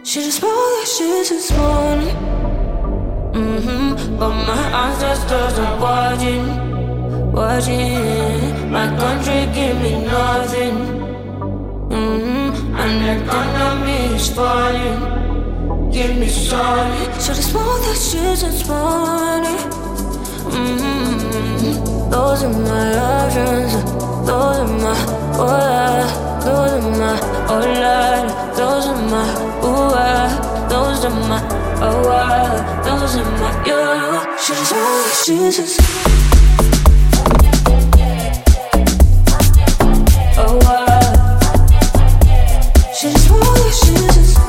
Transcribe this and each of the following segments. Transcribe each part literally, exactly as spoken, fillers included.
She just spoke like shit this morning. Mm-hmm. But my ancestors are watching, watching. My country give me nothing. Mm-hmm. And the economy is falling. Give me solid. She just spoke like shit this morning. Mm-hmm. Those are my options. Those are my, oh yeah. Those are my, oh Lord. Those are my, ooh ah. Those are my, oh ah. Those are my, you. She just want like Jesus. Oh ah. She just want like Jesus.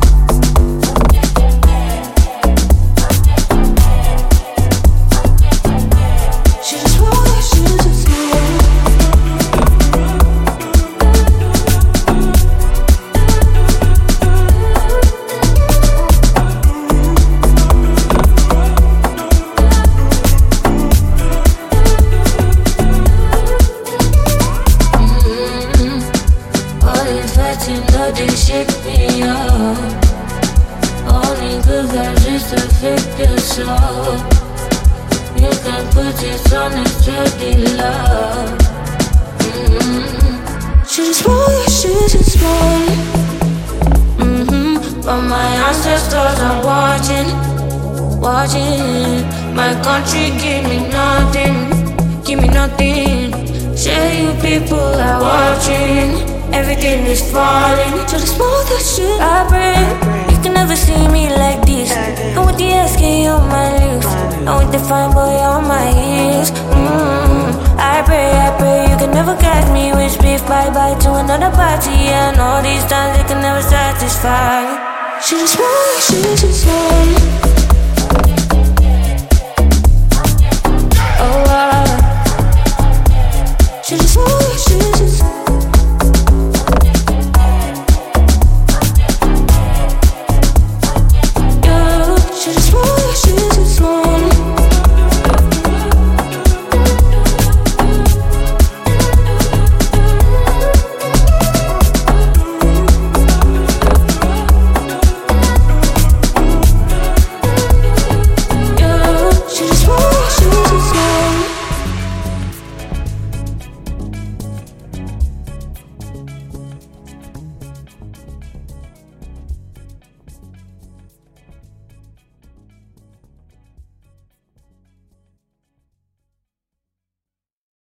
They shake me up. Only good vibes just to fake your soul. You can put it on a steady love. Mm-hmm. She just spoke like shit this morning. Mm-hmm. But my ancestors are watching, watching. My country give me nothing, give me nothing. Say you people are watching. Everything is falling to the smallest shit I breathe. You can never see me like this. And with the S K on my lips, and with the fine boy on my heels. Mm, I pray, I pray you can never catch me with beef. Bye bye to another party. And all these times they can never satisfy. She just wants, she just wants.